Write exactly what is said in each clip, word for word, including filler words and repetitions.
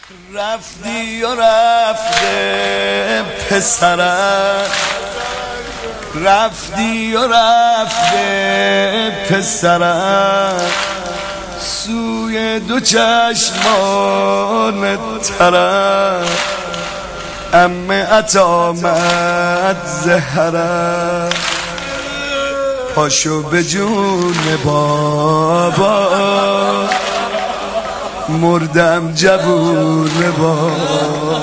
رفتی و رفته پسرم، رفتی و رفته پسرم، سوی دو چشمان ترم، عمه عطامد زهرم، پاشو به جون بابا، مردم جوون بابا،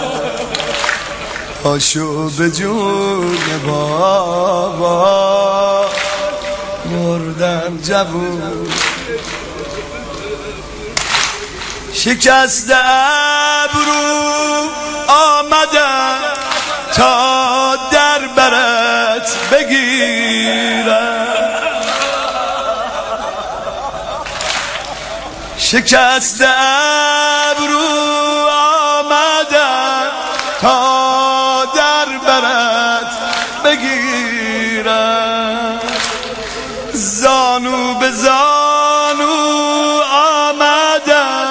پاشو به جون بابا، مردم جوون. شکست ابرو آمدم تا در برت بگیرم، شکست ابرو آمدم تا در برت بگیرم، زانو به زانو آمدم،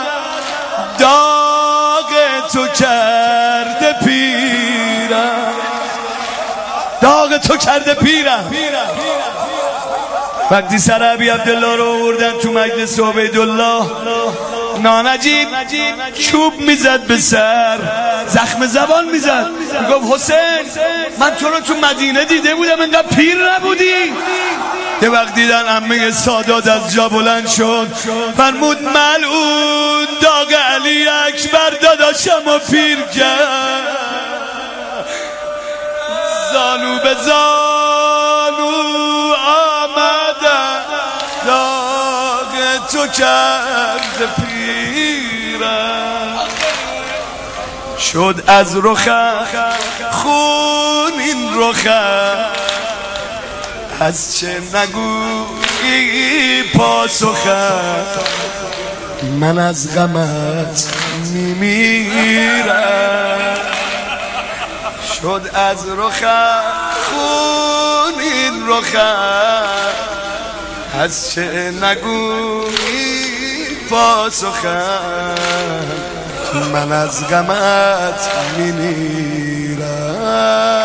داغ تو کرده پیرم، داغ تو کرده پیرم. وقتی سر ابی عبدالله رو آوردن تو مجلس عبیدالله، نانجیب چوب میزد به سر، زخم زبان میزد، میگفت حسین من تو رو تو مدینه دیده بودم انقدر پیر نبودی. یه وقت دیدن عمه سادات از جا بلند شد، فرمود ملعون داغ علی اکبر داداشم و پیر کرد، زانو به زانو آمدن، داغ تو کرده پیرم، شد از رخم خون این رخم، از چه نگویی پاسخم، من از غمت میمیرم، شد از رخم خون این رخم، از چه نگویی پاسخم، من از غمت میمیرم.